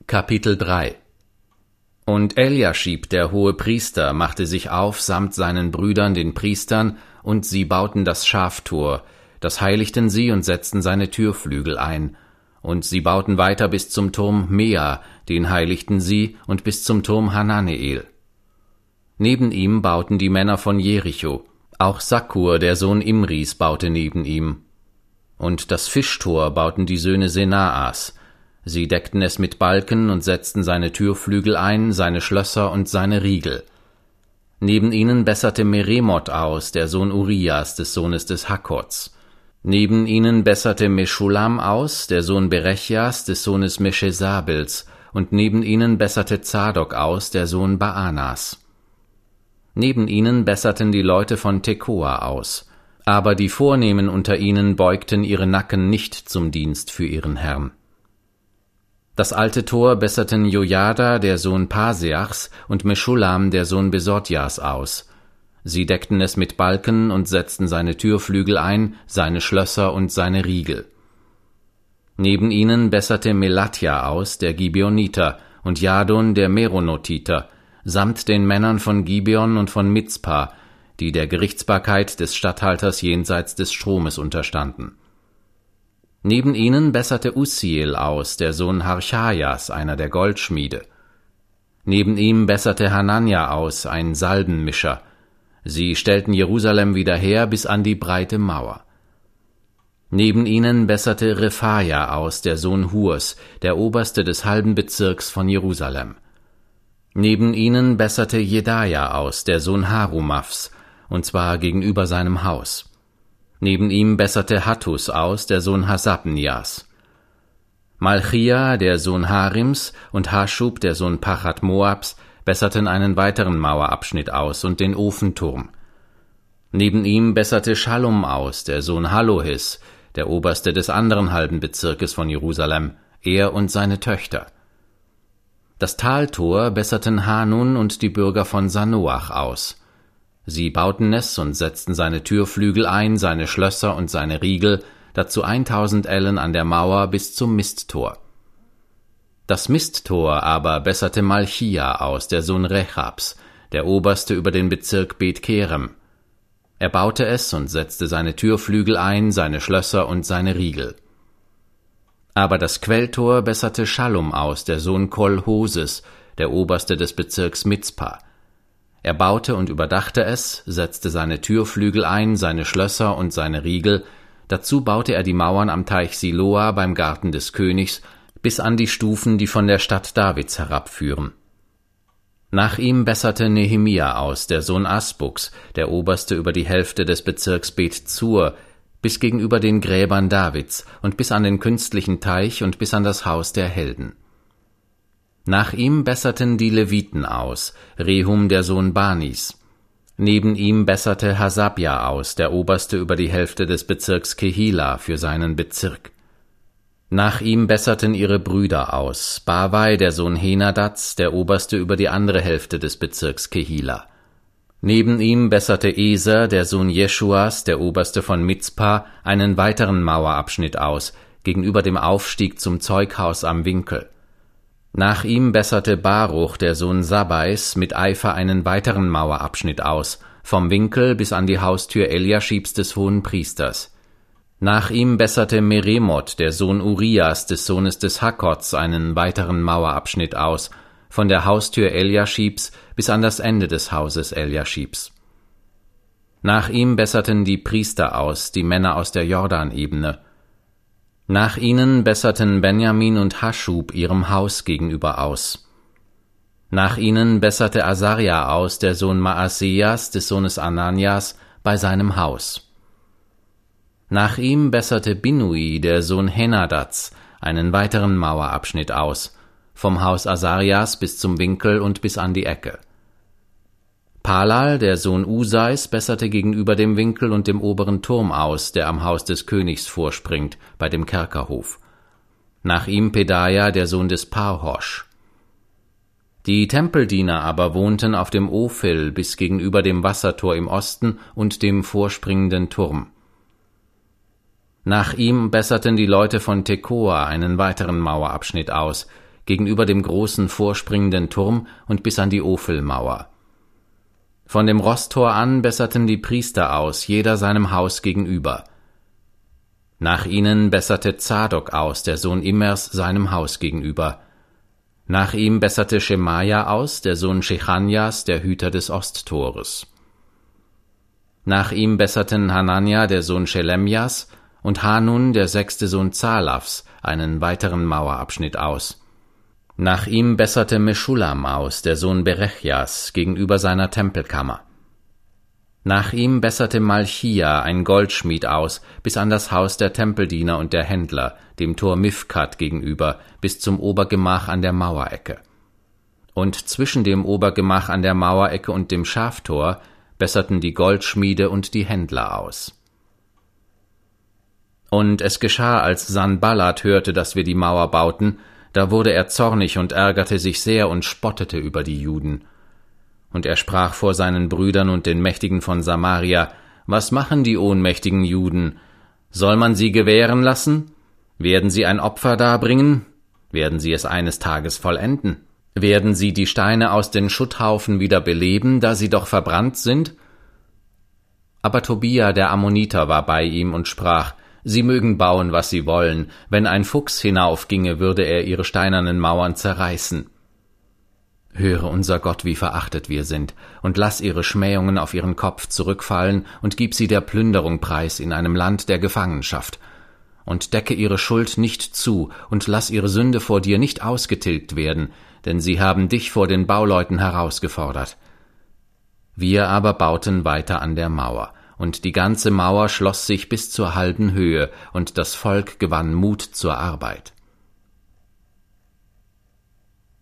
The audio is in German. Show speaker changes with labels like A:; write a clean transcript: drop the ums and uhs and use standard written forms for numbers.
A: Kapitel 3 Und Eliaschib, der Hohepriester, machte sich auf samt seinen Brüdern, den Priestern, und sie bauten das Schaftor, das heiligten sie und setzten seine Türflügel ein. Und sie bauten weiter bis zum Turm Mea, den heiligten sie, und bis zum Turm Hananeel. Neben ihm bauten die Männer von Jericho, auch Sakkur, der Sohn Imris, baute neben ihm. Und das Fischtor bauten die Söhne Senaas. Sie deckten es mit Balken und setzten seine Türflügel ein, seine Schlösser und seine Riegel. Neben ihnen besserte Meremoth aus, der Sohn Urias, des Sohnes des Hakkots. Neben ihnen besserte Meschulam aus, der Sohn Berechjas, des Sohnes Meschesabels, und neben ihnen besserte Zadok aus, der Sohn Baanas. Neben ihnen besserten die Leute von Tekoa aus, aber die Vornehmen unter ihnen beugten ihre Nacken nicht zum Dienst für ihren Herrn. Das alte Tor besserten Jojada, der Sohn Paseachs, und Meschulam, der Sohn Besodjas, aus. Sie deckten es mit Balken und setzten seine Türflügel ein, seine Schlösser und seine Riegel. Neben ihnen besserte Melatja aus, der Gibeoniter, und Jadon, der Meronothiter, samt den Männern von Gibeon und von Mizpa, die der Gerichtsbarkeit des Statthalters jenseits des Stromes unterstanden. Neben ihnen besserte Uziel aus, der Sohn Harchajas, einer der Goldschmiede. Neben ihm besserte Hanania aus, ein Salbenmischer. Sie stellten Jerusalem wieder her bis an die breite Mauer. Neben ihnen besserte Rephaja aus, der Sohn Hurs, der Oberste des halben Bezirks von Jerusalem. Neben ihnen besserte Jedaja aus, der Sohn Harumafs, und zwar gegenüber seinem Haus. Neben ihm besserte Hattus aus, der Sohn Hasabnias. Malchia, der Sohn Harims, und Haschub, der Sohn Pachat Moabs, besserten einen weiteren Mauerabschnitt aus und den Ofenturm. Neben ihm besserte Schallum aus, der Sohn Hallohis, der Oberste des anderen halben Bezirkes von Jerusalem, er und seine Töchter. Das Taltor besserten Hanun und die Bürger von Sanoach aus. Sie bauten es und setzten seine Türflügel ein, seine Schlösser und seine Riegel, dazu 1000 Ellen an der Mauer bis zum Misttor. Das Misttor aber besserte Malchia aus, der Sohn Rechabs, der Oberste über den Bezirk Bet-Kerem. Er baute es und setzte seine Türflügel ein, seine Schlösser und seine Riegel. Aber das Quelltor besserte Schallum aus, der Sohn Kol-Hoses, der Oberste des Bezirks Mizpa. Er baute und überdachte es, setzte seine Türflügel ein, seine Schlösser und seine Riegel, dazu baute er die Mauern am Teich Siloa beim Garten des Königs, bis an die Stufen, die von der Stadt Davids herabführen. Nach ihm besserte Nehemia aus, der Sohn Asbuks, der Oberste über die Hälfte des Bezirks Bet-Zur, bis gegenüber den Gräbern Davids und bis an den künstlichen Teich und bis an das Haus der Helden. Nach ihm besserten die Leviten aus, Rehum der Sohn Banis. Neben ihm besserte Hasabja aus, der Oberste über die Hälfte des Bezirks Kehila für seinen Bezirk. Nach ihm besserten ihre Brüder aus, Bavai der Sohn Henadats, der Oberste über die andere Hälfte des Bezirks Kehila. Neben ihm besserte Eser, der Sohn Jeschuas, der Oberste von Mizpa, einen weiteren Mauerabschnitt aus, gegenüber dem Aufstieg zum Zeughaus am Winkel. Nach ihm besserte Baruch, der Sohn Sabbais, mit Eifer einen weiteren Mauerabschnitt aus, vom Winkel bis an die Haustür Eliaschibs des Hohenpriesters. Nach ihm besserte Meremoth, der Sohn Urias, des Sohnes des Hakkots, einen weiteren Mauerabschnitt aus, von der Haustür Eliaschibs bis an das Ende des Hauses Eliaschibs. Nach ihm besserten die Priester aus, die Männer aus der Jordanebene. Nach ihnen besserten Benjamin und Haschub ihrem Haus gegenüber aus. Nach ihnen besserte Asaria aus, der Sohn Maaseas, des Sohnes Ananias, bei seinem Haus. Nach ihm besserte Binui, der Sohn Henadats, einen weiteren Mauerabschnitt aus, vom Haus Asarias bis zum Winkel und bis an die Ecke. Palal, der Sohn Usais, besserte gegenüber dem Winkel und dem oberen Turm aus, der am Haus des Königs vorspringt, bei dem Kerkerhof. Nach ihm Pedaja, der Sohn des Parhosch. Die Tempeldiener aber wohnten auf dem Ophel bis gegenüber dem Wassertor im Osten und dem vorspringenden Turm. Nach ihm besserten die Leute von Tekoa einen weiteren Mauerabschnitt aus, gegenüber dem großen vorspringenden Turm und bis an die Ophelmauer. Von dem Rosstor an besserten die Priester aus, jeder seinem Haus gegenüber. Nach ihnen besserte Zadok aus, der Sohn Immers, seinem Haus gegenüber. Nach ihm besserte Schemaja aus, der Sohn Schechanjas, der Hüter des Osttores. Nach ihm besserten Hanania, der Sohn Schelemjas, und Hanun, der 6. Sohn Zalafs, einen weiteren Mauerabschnitt aus. Nach ihm besserte Meschulam aus, der Sohn Berechjas, gegenüber seiner Tempelkammer. Nach ihm besserte Malchia, ein Goldschmied, aus, bis an das Haus der Tempeldiener und der Händler, dem Tor Mifkat gegenüber, bis zum Obergemach an der Mauerecke. Und zwischen dem Obergemach an der Mauerecke und dem Schaftor besserten die Goldschmiede und die Händler aus. Und es geschah, als Sanballat hörte, dass wir die Mauer bauten, da wurde er zornig und ärgerte sich sehr und spottete über die Juden. Und er sprach vor seinen Brüdern und den Mächtigen von Samaria: Was machen die ohnmächtigen Juden? Soll man sie gewähren lassen? Werden sie ein Opfer darbringen? Werden sie es eines Tages vollenden? Werden sie die Steine aus den Schutthaufen wieder beleben, da sie doch verbrannt sind? Aber Tobia der Ammoniter war bei ihm und sprach: Sie mögen bauen, was sie wollen. Wenn ein Fuchs hinaufginge, würde er ihre steinernen Mauern zerreißen. Höre, unser Gott, wie verachtet wir sind, und lass ihre Schmähungen auf ihren Kopf zurückfallen und gib sie der Plünderung preis in einem Land der Gefangenschaft. Und decke ihre Schuld nicht zu und lass ihre Sünde vor dir nicht ausgetilgt werden, denn sie haben dich vor den Bauleuten herausgefordert. Wir aber bauten weiter an der Mauer, und die ganze Mauer schloss sich bis zur halben Höhe, und das Volk gewann Mut zur Arbeit.